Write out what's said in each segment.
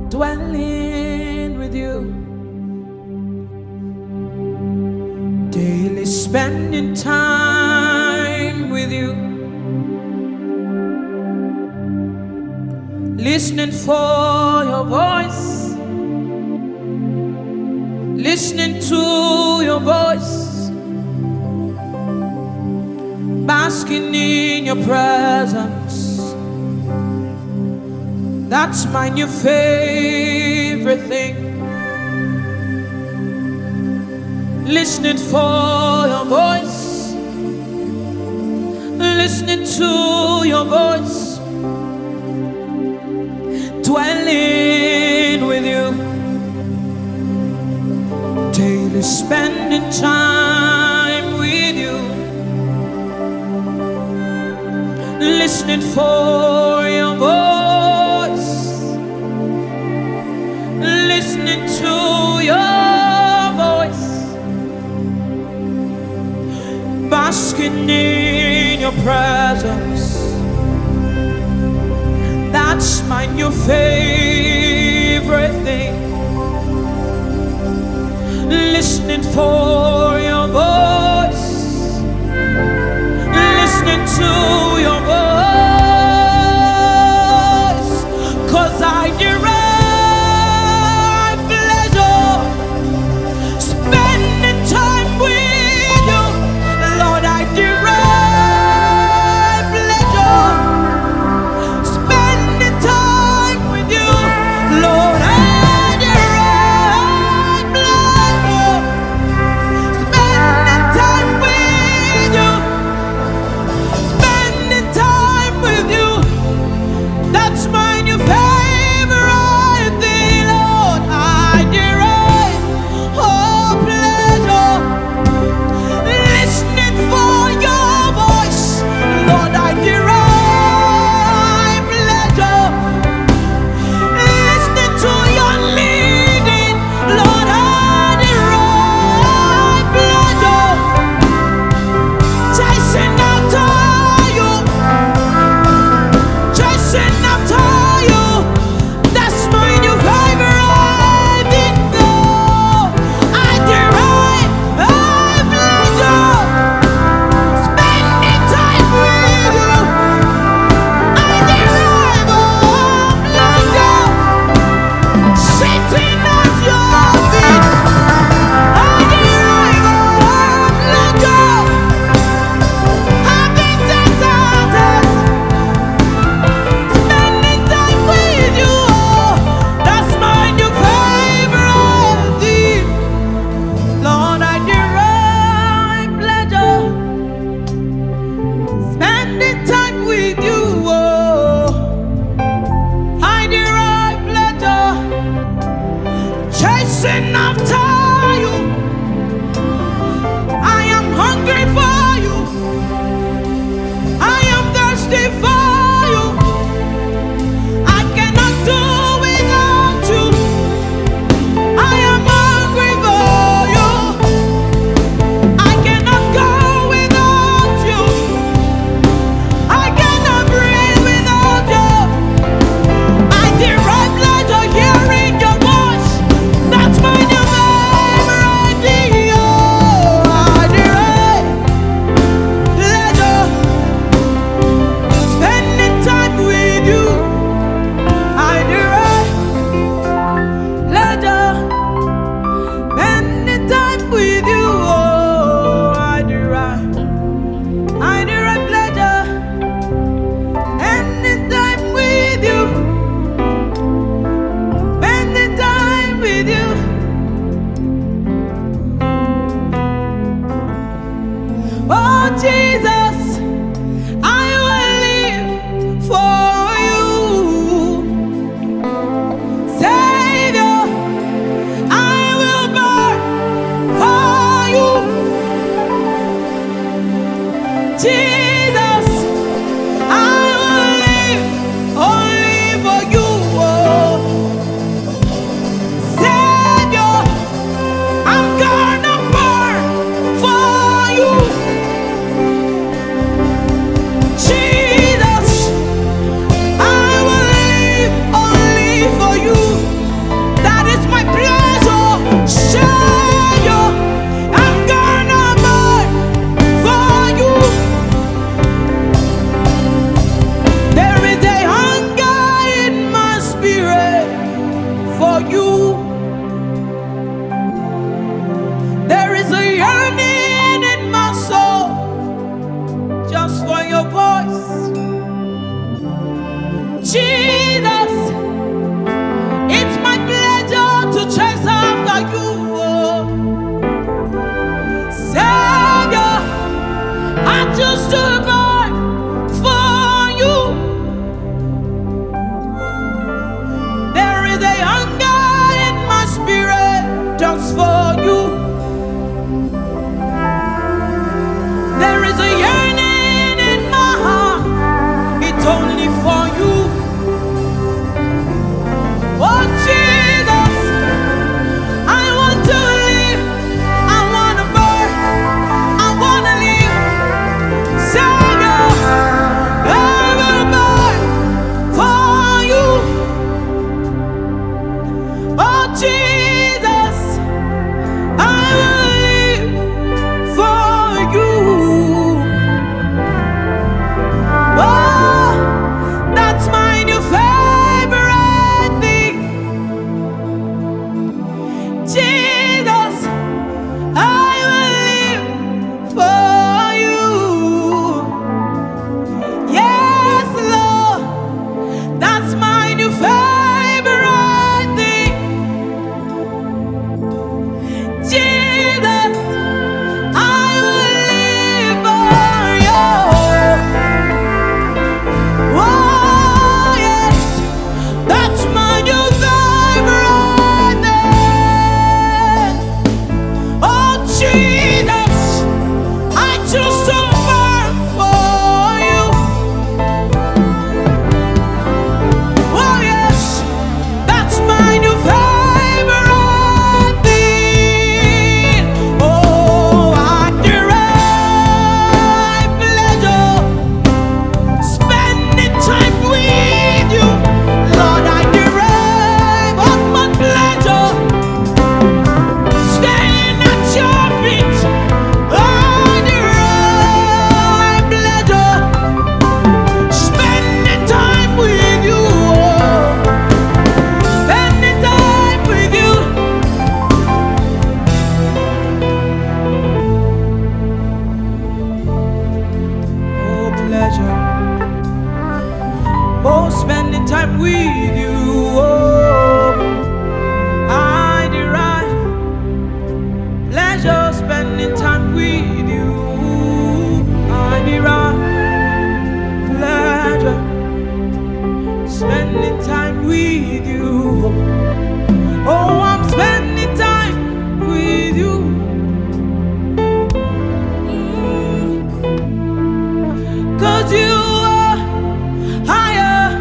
dwelling with you, daily spending time with you, listening for your voice, listening to your voice, basking in your presence. That's my new favorite thing. Listening for your voice, listening to your voice, dwelling with you, daily spending time with you, listening for your voice, listening to your voice, basking in your presence. That's my new favorite thing. Listening for your voice, listening to your voice, 'cause I derive pleasure spending time with you. Lord, I derive pleasure spending time with you. Lord, I derive pleasure spending time with you, spending time with you. That's my new favorite. just for you. There is a yearning in my heart, it's only for you. Oh Jesus, I want to live, I want to burn, I want to live. Savior, I will burn for you. Oh Jesus, I will live for you. Oh, that's my new favorite thing. Jesus, I will live for you. Yes, Lord, that's my new favorite thing. Jesus, I will live for you. Oh, yes, that's my new favorite thing. Oh, Jesus, I choose to burn for you. Oh, yes, that's my new favorite thing. Oh, I derive pleasure spending time with you. Lord, I derive ultimate pleasure staying at your feet. I derive pleasure spending time with you. Spending time with you. Oh, pleasure. Oh, spending time with you. Oh, I derive pleasure spending time with you. I derive pleasure spending time with you. Oh, I'm spending time with you. Cause you are higher,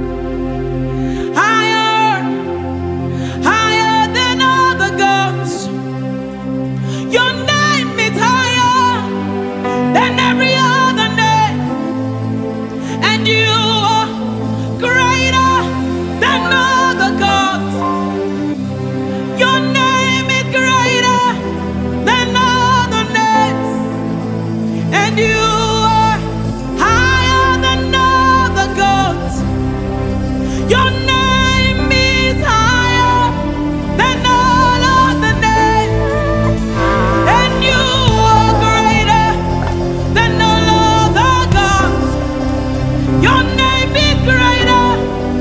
higher, higher than all the gods. Your name is higher than every other name, and you are greater than all the gods. Your name is greater than all the names, and you are higher than all the gods. Your name is higher than all other names, and you are greater than all other gods. Your name is greater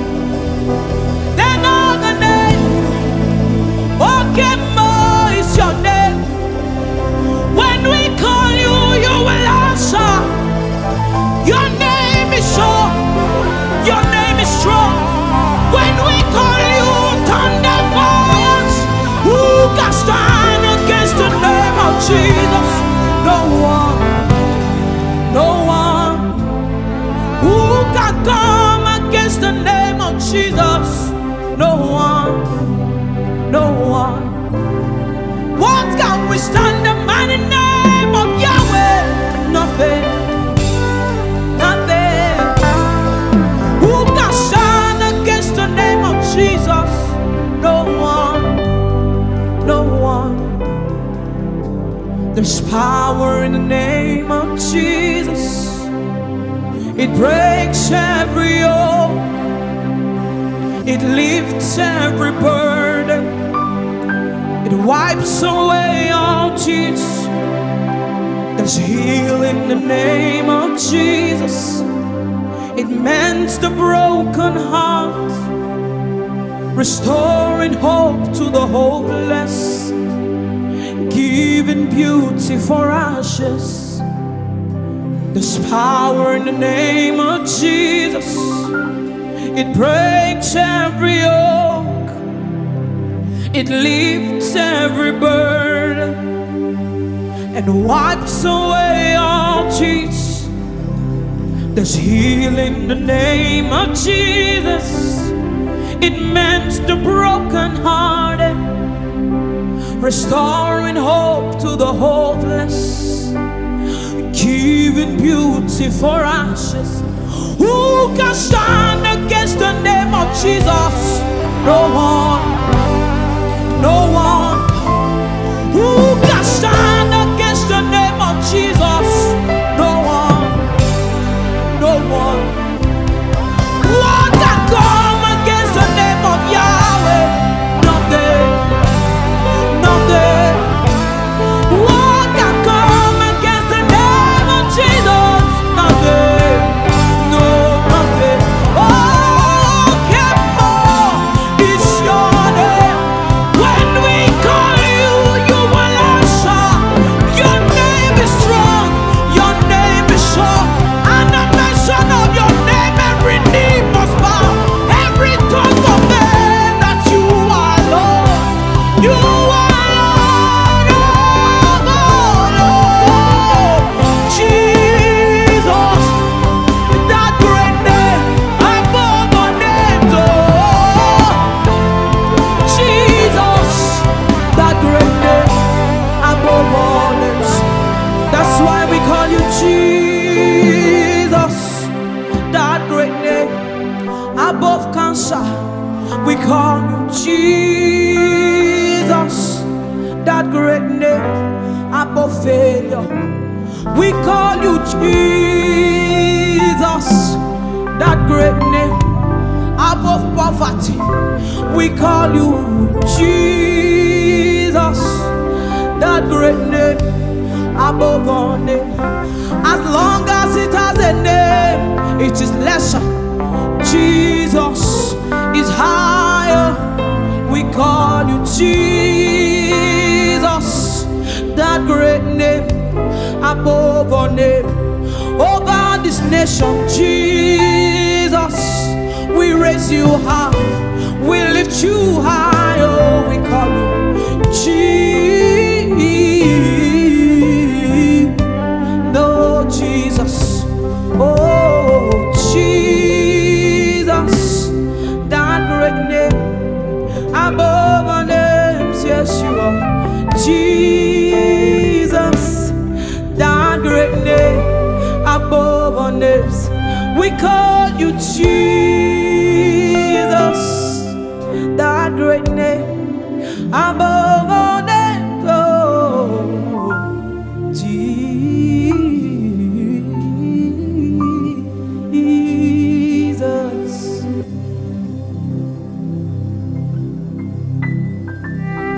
than all the names. Okay, more is your name. When we call you, you will answer. Your name is sure. Your name is strong. When we call you, thunder fires. Who can stand against the name of Jesus? No one. No one. Who can come against the name of Jesus? No one. No one. What can withstand the mighty name of Yahweh? Nothing. Nothing. Who can stand against the name of Jesus? No one. No one. There's power in the name of Jesus. It breaks every yoke. It lifts every burden. It wipes away all tears. There's healing in the name of Jesus. It mends the broken heart, restoring hope to the hopeless, giving beauty for ashes. There's power in the name of Jesus. It breaks every yoke. It lifts every burden and wipes away all tears. There's healing in the name of Jesus. It mends the brokenhearted, restoring hope to the hopeless, giving beauty for ashes. Who can stand against the name of Jesus? No one, no one. Who can stand against the name of Jesus? No one, no one. What can come against the name of Yahweh? Nothing, nothing. What can come against the name of Jesus? Nothing, no, nothing. Oh, Kemo is your name. When we call you, you will answer. Your name is strong, your name is sure. And the mention of your name, every knee must bow, every tongue confess that you are Lord. You are Lord of all. Jesus, that great name above all names. Oh, Jesus, that great name above all names. That's why we call you Jesus, that great name above cancer. We call you Jesus, that great name above failure. We call you Jesus, that great name above poverty. We call you Jesus, that great name above all name. As long as it has a name, it is lesser. Jesus is higher. We call you Jesus, that great name above all name. Over this nation, Jesus, we raise you high, we lift you high. Oh, we call you no Jesus. Oh, Jesus, that great name above all names. Yes, you are Jesus, that great name above all names. We call you Jesus, that great name above